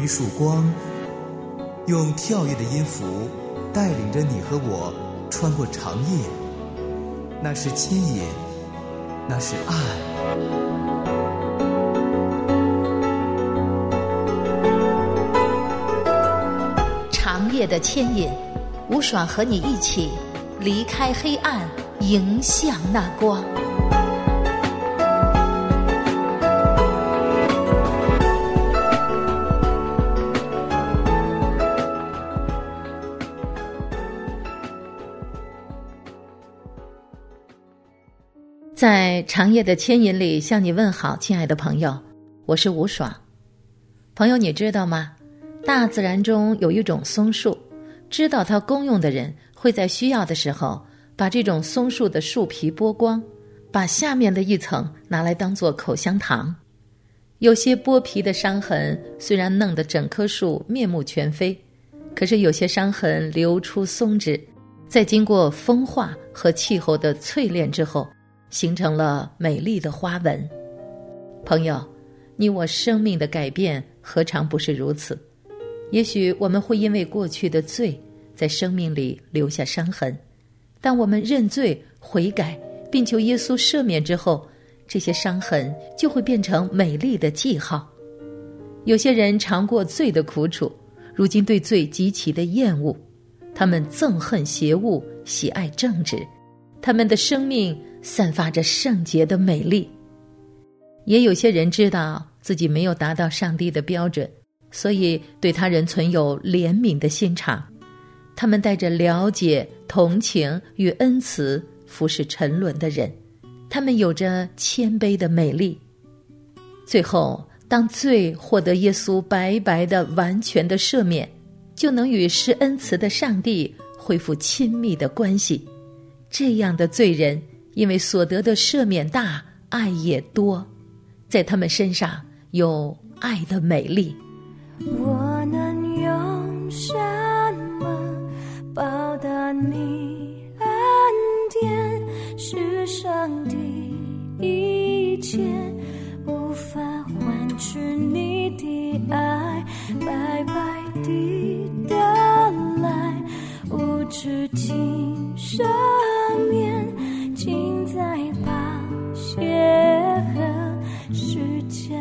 一束光，用跳跃的音符带领着你和我穿过长夜。那是牵引，那是爱。 长夜的牵引，吴爽和你一起离开黑暗，迎向那光。在长夜的牵引里向你问好，亲爱的朋友，我是吴爽。朋友，你知道吗？大自然中有一种松树，知道它功用的人会在需要的时候把这种松树的树皮剥光，把下面的一层拿来当作口香糖。有些剥皮的伤痕虽然弄得整棵树面目全非，可是有些伤痕流出松脂，在经过风化和气候的淬炼之后，形成了美丽的花纹。朋友，你我生命的改变何尝不是如此？也许我们会因为过去的罪在生命里留下伤痕，当我们认罪悔改并求耶稣赦免之后，这些伤痕就会变成美丽的记号。有些人尝过罪的苦楚，如今对罪极其的厌恶，他们憎恨邪恶，喜爱正直，他们的生命散发着圣洁的美丽。也有些人知道自己没有达到上帝的标准，所以对他人存有怜悯的心肠，他们带着了解、同情与恩慈服侍沉沦的人，他们有着谦卑的美丽。最后，当罪获得耶稣白白的完全的赦免，就能与施恩慈的上帝恢复亲密的关系。这样的罪人因为所得的赦免大，爱也多，在他们身上有爱的美丽。 我能用什么报答你恩典？世上的一切无法换取你的爱，白白地得来，无止境赦免，尽在宝血和十架。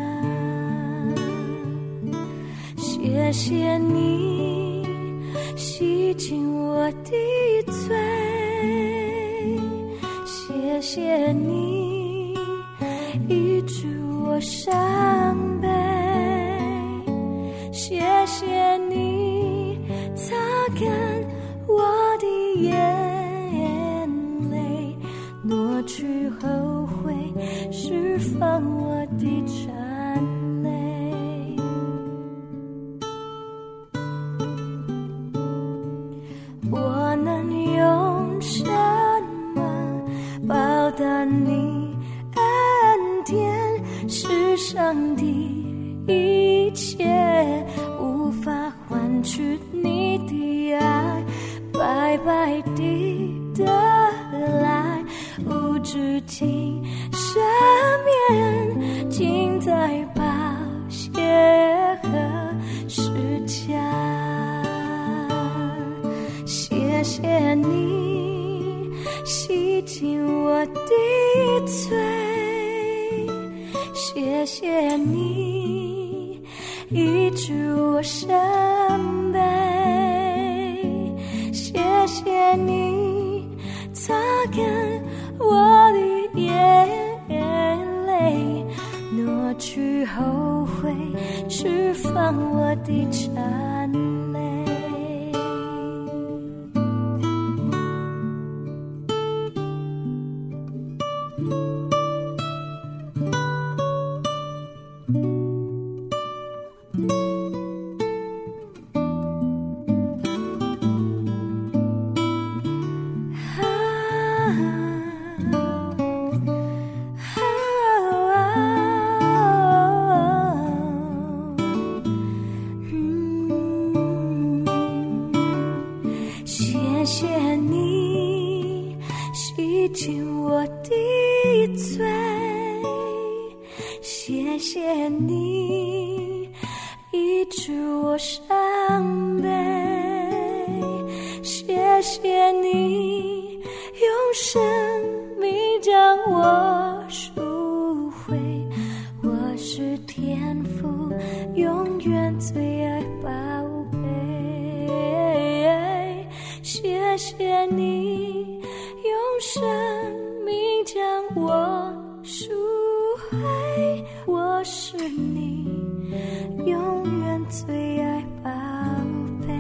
谢谢你洗净我的罪，谢谢你医治我伤悲，谢谢你擦干我的眼泪，挪去后悔，释放我的颤泪。我能用什么报答你恩典？世上的一切无法换取你的爱，白白地得来，无止境赦免，尽在宝血和十架。谢谢你洗净我的罪，谢谢你医治我伤悲，谢谢你擦干我的眼泪，挪去后悔，释放我的颤泪。谢谢你洗净我的罪，谢谢你医治止我伤悲。谢谢你用生命将我赎回，我是天父永远最爱宝贝。谢谢你用生命将我赎回，我是你永远最爱宝贝。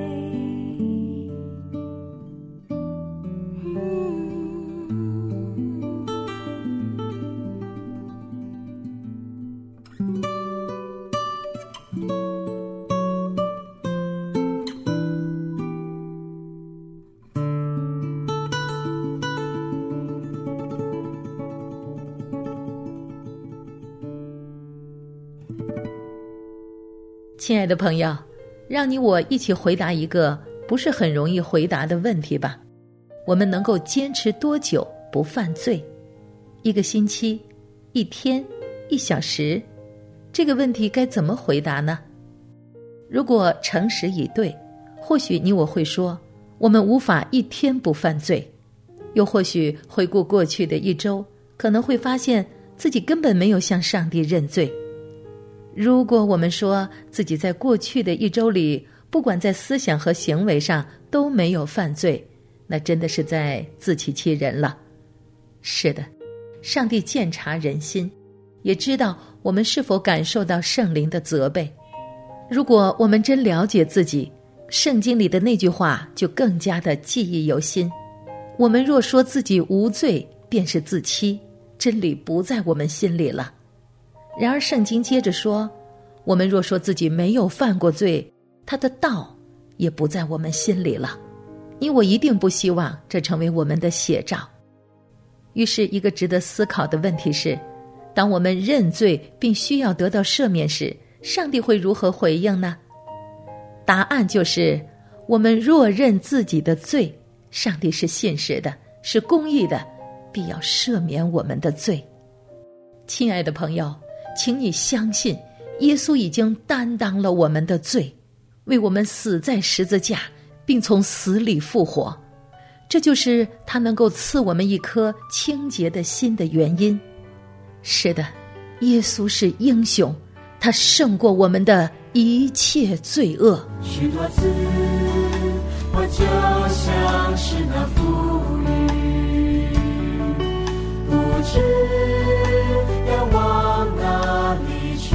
亲爱的朋友，让你我一起回答一个不是很容易回答的问题吧。我们能够坚持多久不犯罪？1个星期、1天、1小时？这个问题该怎么回答呢？如果诚实以对，或许你我会说，我们无法1天不犯罪。又或许回顾过去的1周，可能会发现自己根本没有向上帝认罪。如果我们说自己在过去的1周里，不管在思想和行为上都没有犯罪，那真的是在自欺欺人了。是的，上帝鉴察人心，也知道我们是否感受到圣灵的责备。如果我们真了解自己，圣经里的那句话就更加的记忆犹新。我们若说自己无罪，便是自欺，真理不在我们心里了。然而圣经接着说，我们若说自己没有犯过罪，他的道也不在我们心里了。你我一定不希望这成为我们的写照。于是一个值得思考的问题是，当我们认罪并需要得到赦免时，上帝会如何回应呢？答案就是，我们若认自己的罪，上帝是信实的，是公义的，必要赦免我们的罪。亲爱的朋友，请你相信，耶稣已经担当了我们的罪，为我们死在十字架，并从死里复活。这就是他能够赐我们一颗清洁的心的原因。是的，耶稣是英雄，他胜过我们的一切罪恶。 许多次我就像是那妇女，不知要往哪里去，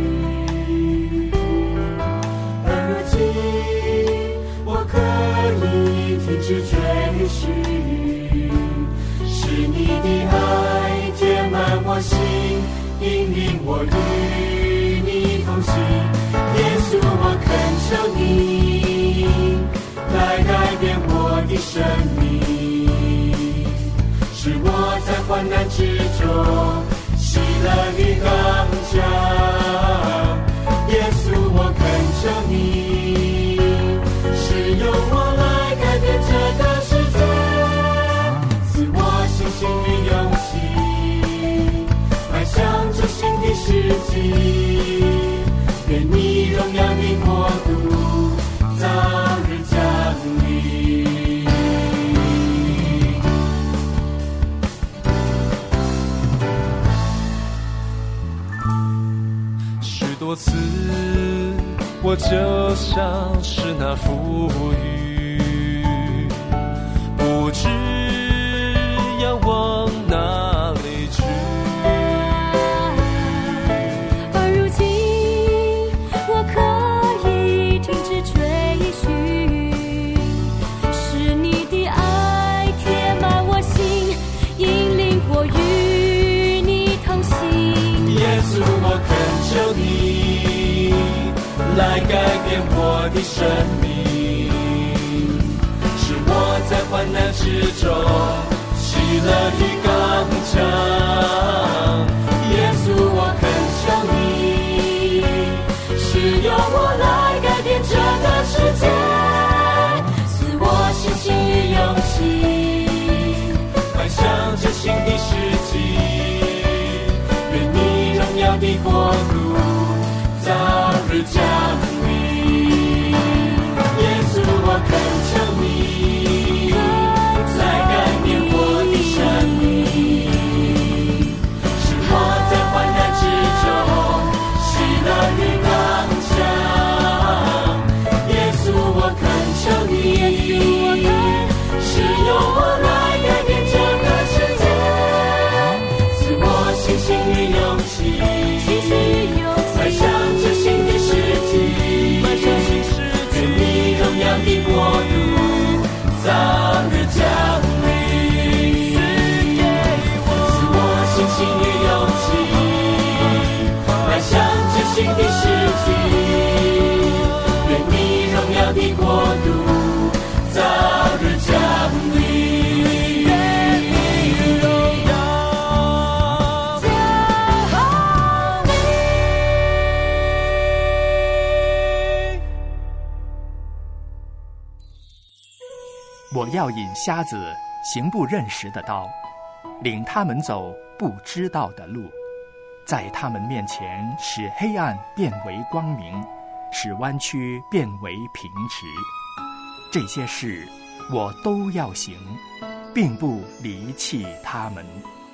而如今我可以停止追寻，是你的爱填满我心，引领我与你同行。耶稣，我恳求你来改变我的生命，使我在患难之中喜乐与刚强。耶稣，我恳求你使用我来改变这个世界，赐我信心与勇气，迈向这新的世纪。愿你荣耀的国度早日降临。许多次我就像是那妇女，不知要往哪里去，来改变我的生命，使我在患难之中喜乐与刚强。耶稣，我恳求你使用我来改变这个世界，赐我信心与勇气，迈向这新的世纪。愿你荣耀的国度早日降临。 的事情，愿你荣耀的国度早日降临，愿你荣耀降临。 我要引瞎子行不认识的道，领他们走不知道的路，在他们面前使黑暗变为光明，使弯曲变为平直。这些事我都要行，并不离弃他们。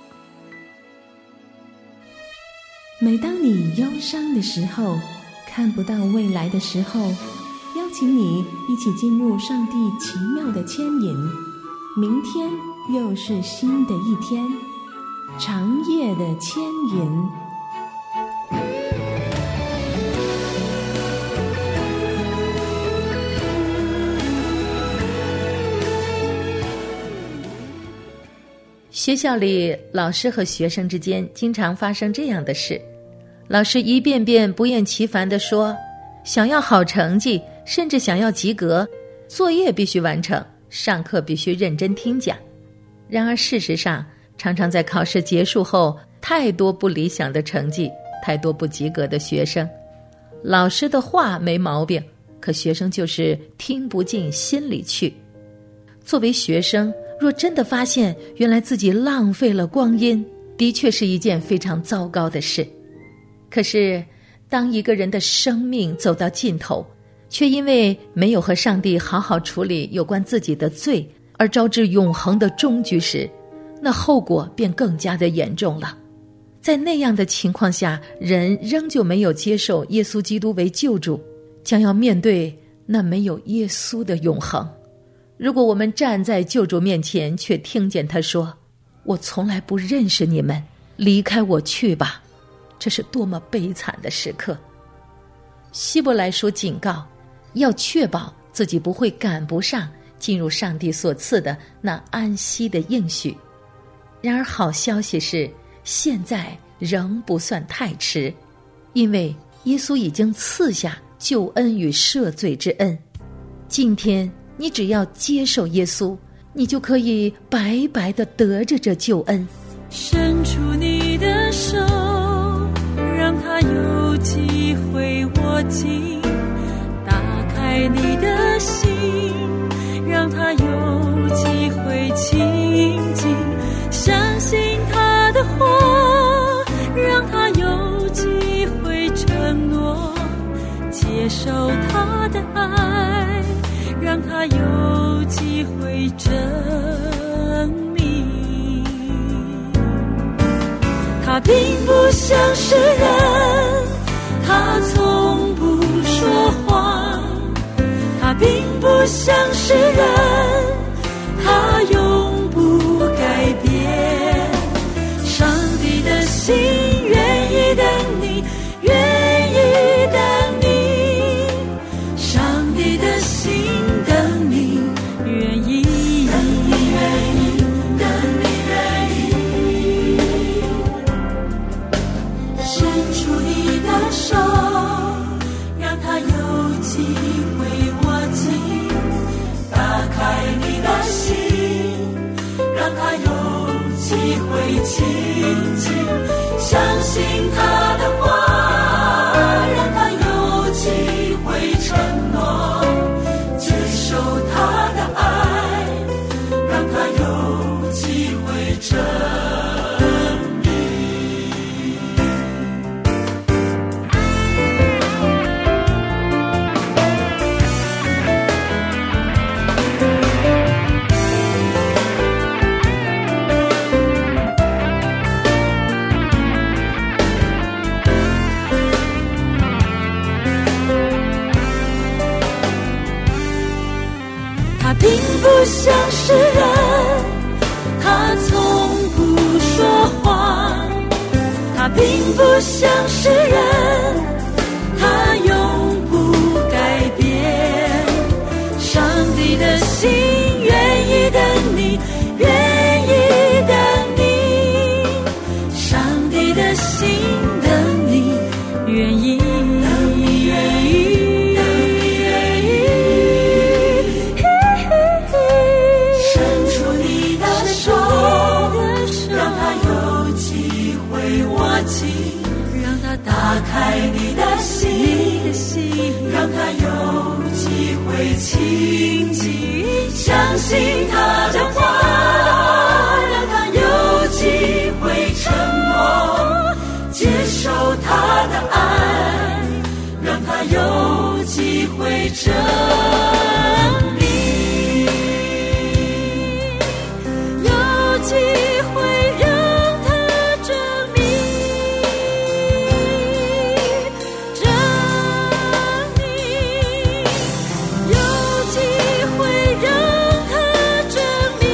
每当你忧伤的时候，看不到未来的时候，邀请你一起进入上帝奇妙的牵引。明天又是新的一天，长夜的牵引。 学校里，老师和学生之间经常发生这样的事。老师一遍遍不厌其烦地说，想要好成绩，甚至想要及格，作业必须完成，上课必须认真听讲。然而事实上，常常在考试结束后，太多不理想的成绩，太多不及格的学生。老师的话没毛病，可学生就是听不进心里去。作为学生，若真的发现原来自己浪费了光阴，的确是一件非常糟糕的事。可是当一个人的生命走到尽头，却因为没有和上帝好好处理有关自己的罪而招致永恒的终局时，那后果便更加的严重了。在那样的情况下，人仍旧没有接受耶稣基督为救主，将要面对那没有耶稣的永恒。如果我们站在救主面前，却听见他说，我从来不认识你们，离开我去吧，这是多么悲惨的时刻。希伯来书警告，要确保自己不会赶不上进入上帝所赐的那安息的应许。然而好消息是，现在仍不算太迟，因为耶稣已经赐下救恩与赦罪之恩。今天你只要接受耶稣，你就可以白白地得着这救恩。 伸出你的手，让他有机会握紧，打开你的心，让他有机会亲近，相信他的话，让他有机会承诺，接受他的爱，让他有机会证明。他并不像是人，他从不说谎，他并不像是人，他永不改变。上帝的心愿意等你，愿意等你，上帝的心等你，愿意等你，愿意伸出你的手，让他有机会握紧，打开你的心，让他有机会亲近，相信他的话，让他有机会承诺，接受他的爱，让他有机会证明。他并不像是人，他从不说谎，他并不像是人，他永不改变。上帝的心愿意等你，愿意等你，上帝的心等你，愿意情，让他打开你的心，让他有机会亲近，相信他的话，让他有机会承诺，接受他的爱，让他有机会证明，有机会让他证明，有机会让他证明。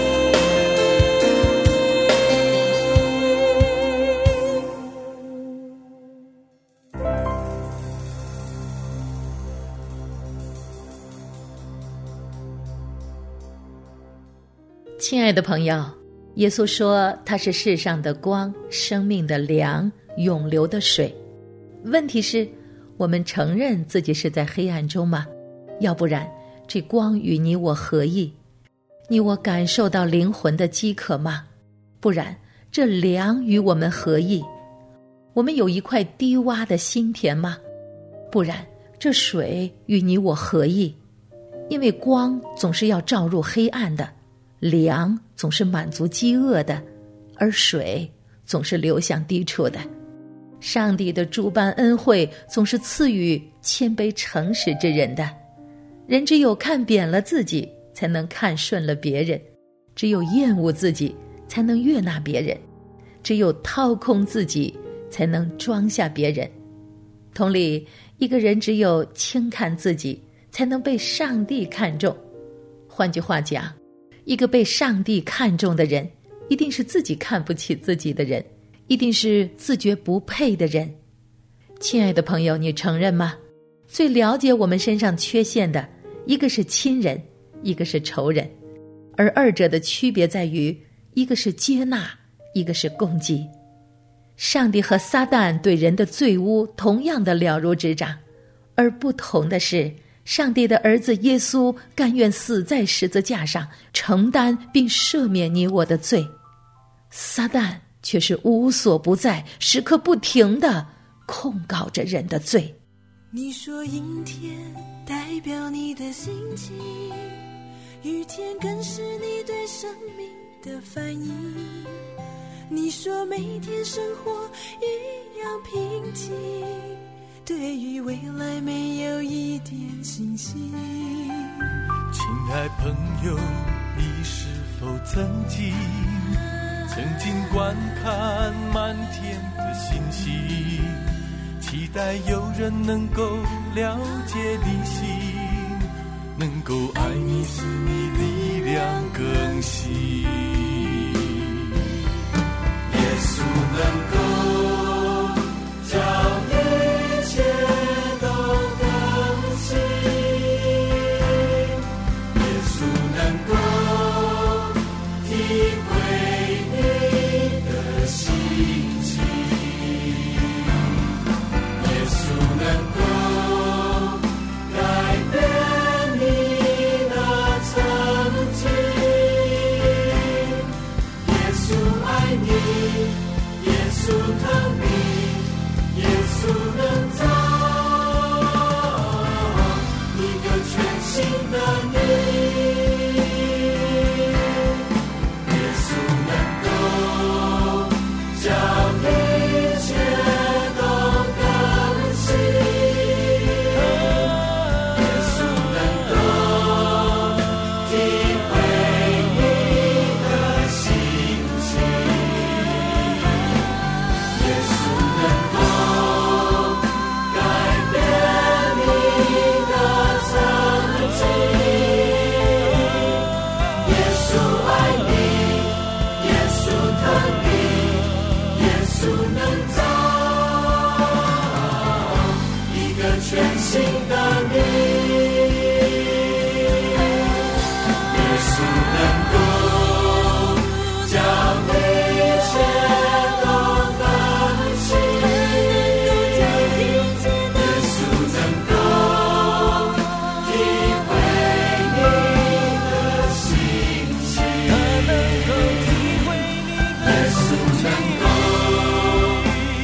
亲爱的朋友，耶稣说他是世上的光，生命的粮，永流的水。问题是，我们承认自己是在黑暗中吗？要不然，这光与你我合一？你我感受到灵魂的饥渴吗？不然，这粮与我们合一？我们有一块低洼的心田吗？不然，这水与你我合一？因为光总是要照入黑暗的，粮总是满足饥饿的，而水总是流向低处的。上帝的诸般恩惠总是赐予谦卑诚实之人的。人只有看扁了自己，才能看顺了别人；只有厌恶自己，才能悦纳别人；只有掏空自己，才能装下别人。同理，一个人只有轻看自己，才能被上帝看重。换句话讲，一个被上帝看重的人，一定是自己看不起自己的人，一定是自觉不配的人。亲爱的朋友，你承认吗？最了解我们身上缺陷的，一个是亲人，一个是仇人，而二者的区别在于，一个是接纳，一个是攻击。上帝和撒旦对人的罪污同样的了如指掌，而不同的是，上帝的儿子耶稣甘愿死在十字架上，承担并赦免你我的罪。撒旦却是无所不在，时刻不停地控告着人的罪。 你说阴天代表你的心情，雨天更是你对生命的反应。你说每天生活一样平静，对于未来没有一点信心。 亲爱朋友，你是否曾经观看满天的星星，期待有人能够了解你心，能够爱你使你力量更新。耶稣能够叫一切都更新，耶稣能够体会你的心情，耶稣能够改变你的曾经，耶稣爱你，耶稣疼你，耶稣能造一个全新的你，耶稣能够叫一切都更新，耶稣能够体会你的心情，耶稣能够改变你的曾经，耶稣爱你，耶稣疼你，耶稣能造一个全新的你，耶稣能够将一切都更新，耶稣能够体会你的心情，耶稣能够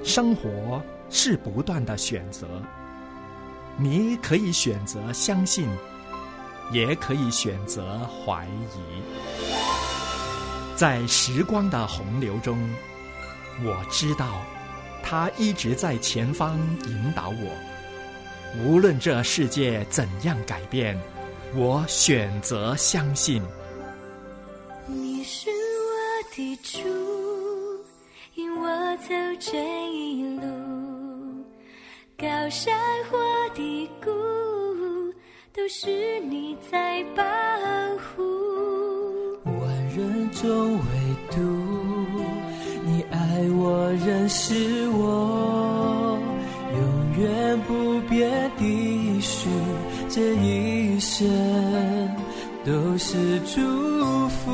生活是不断的选择，你可以选择相信，也可以选择怀疑。在时光的洪流中，我知道他一直在前方引导我。无论这世界怎样改变，我选择相信。 你是我的主，引我走这一路，高山或低谷，都是你在保护。 万人中唯独你爱我，认识我，永远不变的许，这一生都是祝福。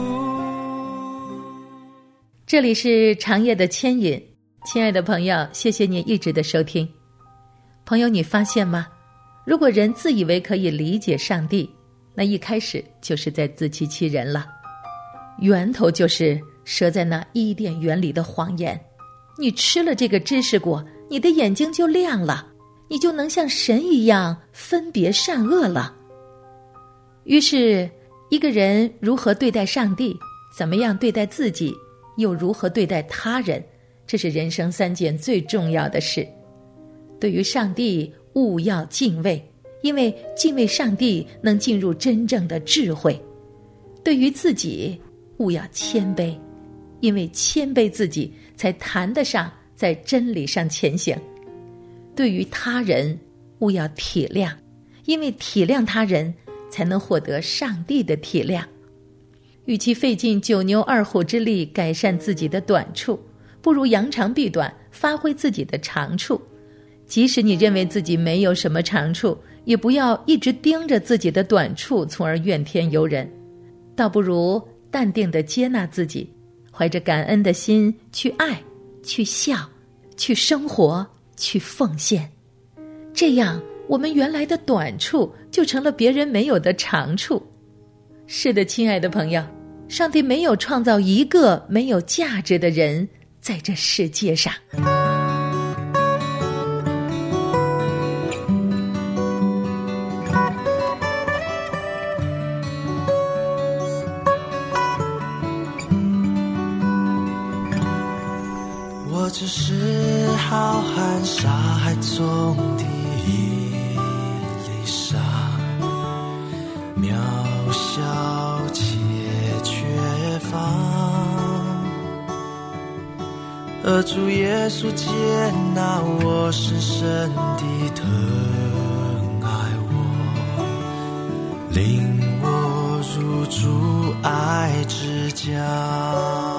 这里是长夜的牵引，亲爱的朋友，谢谢你一直的收听。朋友，你发现吗？如果人自以为可以理解上帝，那一开始就是在自欺欺人了。源头就是蛇在那伊甸园里的谎言。你吃了这个知识果，你的眼睛就亮了，你就能像神一样分别善恶了。于是一个人如何对待上帝，怎么样对待自己，又如何对待他人，这是人生3件最重要的事。对于上帝，务要敬畏，因为敬畏上帝能进入真正的智慧。对于自己，务要谦卑，因为谦卑自己才谈得上在真理上前行。对于他人，务要体谅，因为体谅他人才能获得上帝的体谅。与其费尽9牛2虎之力改善自己的短处，不如扬长避短，发挥自己的长处。即使你认为自己没有什么长处，也不要一直盯着自己的短处，从而怨天尤人。倒不如淡定地接纳自己，怀着感恩的心去爱，去笑，去生活，去奉献。这样，我们原来的短处就成了别人没有的长处。是的，亲爱的朋友，上帝没有创造一个没有价值的人在这世界上。 我只是浩瀚沙海中的一粒沙，渺小且缺乏，而主耶稣接纳我，深深地疼爱我，领我入主爱之家。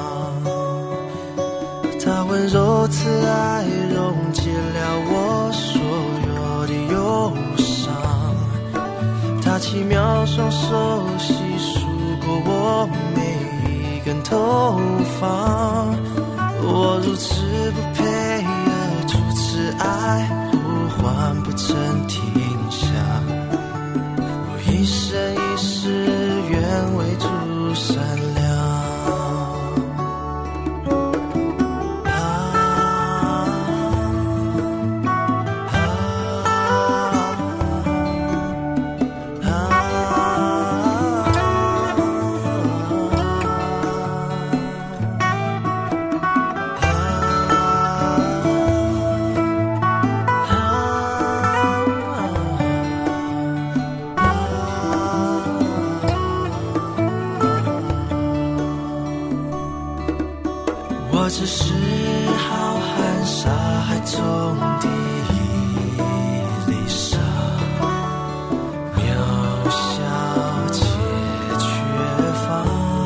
他温柔慈爱溶解了我所有的忧伤，他奇妙双手细数过我每一根头发。我如此不配，而主慈爱呼唤不曾停下，我一生一世愿为主善良。我只是浩瀚沙海中的一粒沙，渺小且缺乏，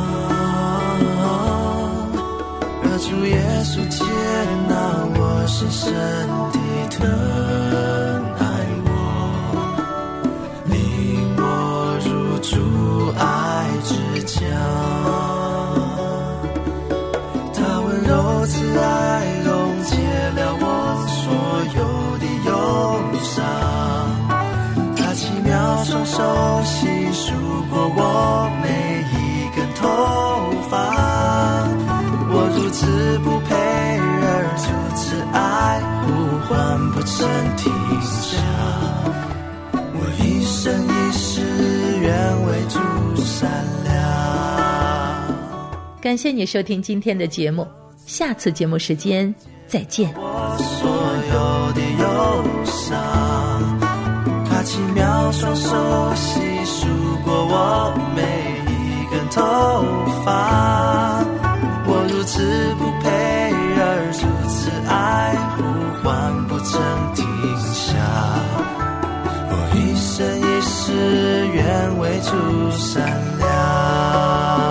而主耶稣接纳我，深深地疼爱我，领我入主爱之家。慈爱溶解了我所有的忧伤，他奇妙双手细数过我每一根头发。我如此不配，而主慈爱唤不曾停下。我一生一世愿为主善良。 感谢你收听今天的节目，下次节目时间再见。 我所有的忧伤，他奇妙双手细数过我每一根头发。我如此不配，而如此爱，呼唤不曾停下。我一生一世愿为主善良。